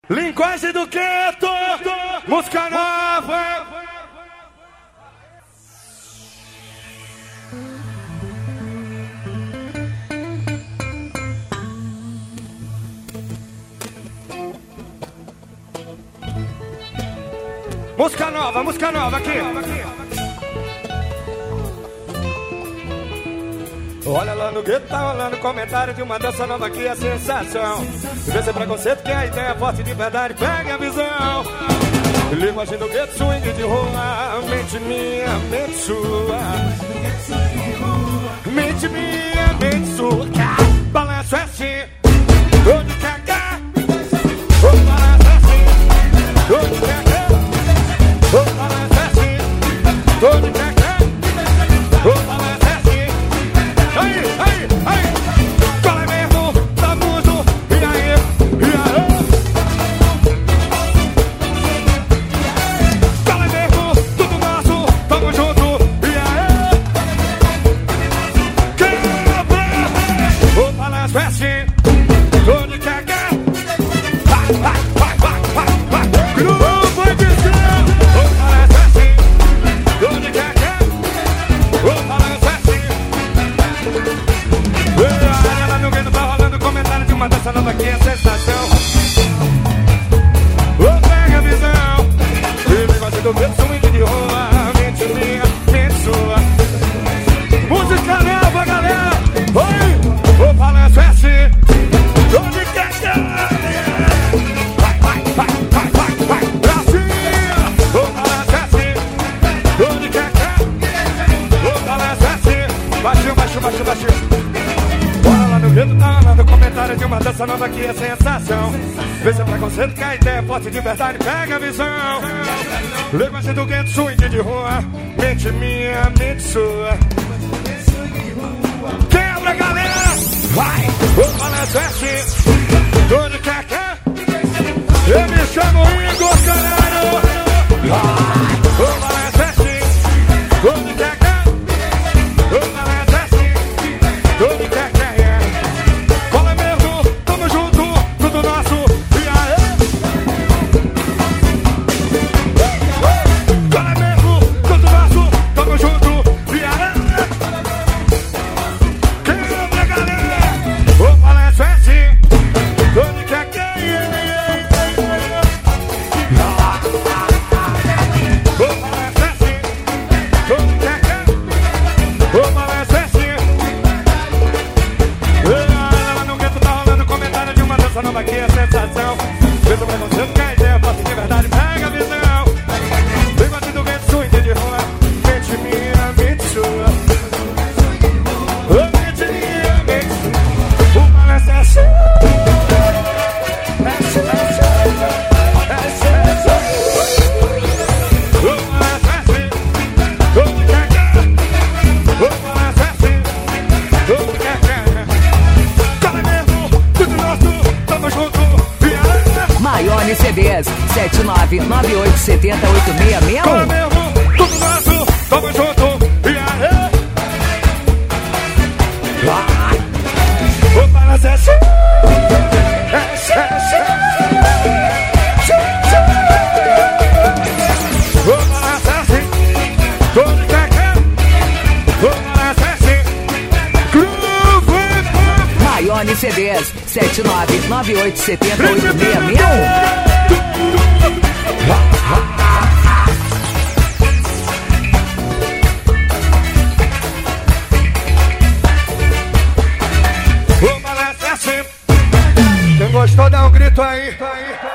Linguagem do Gueto, música nova. Música nova aqui. Olha lá no gueto, tá rolando comentário de uma dança nova que é sensação. Vê se é preconceito que a ideia é forte de verdade, pega a visão. Linguagem do gueto, swing de rua, mente minha, mente sua. Mente minha, mente sua. Balanço é assim, tô de cagar. Balanço é assim, tô de cagar. Balanço é assim, tô de cagar. Essa nova aqui é sensação. Pega a visão. Ele gosta do meu swing de rua. Mente minha, mente sua. Música nova, galera. Oi, o balanço é assim. Tô de cagar. Vai, pra cima. O balanço é assim. Tô de cagar. O balanço é assim. Baixinho. Bora lá no Rio, tá rolando comentário de uma dança nova que é sensação. Vê se é preconceito que a ideia é forte de verdade, pega a visão. Linguagem do gueto, swing de rua. Mente minha, mente sua. Quebra, galera! Vai! O balanço é assim. Tô de cacá. Eu me chamo Igor Caralho. O balanço é assim. Tô de cacá. O balanço é assim. Tô de cacá. Essa nova aqui é sensação. Vê se o preconceito que a ideia é forte de verdade, pega a visão. Linguagem do gueto, swing de rua. Mente minha, mente sua. Mente minha, mente sua. O balanço é assim. O balanço é assim. Tô de cagar. O balanço é assim. Tô de cagar. Maione CDs 7998708661. Fala mesmo, tudo nosso, tamo junto, e aí? O balanço é assim. O balanço é assim. Tô de cacá. O balanço é assim. Groove. Maione CDs 7998708661. O balanço é assim. Quem gostou dá um grito aí.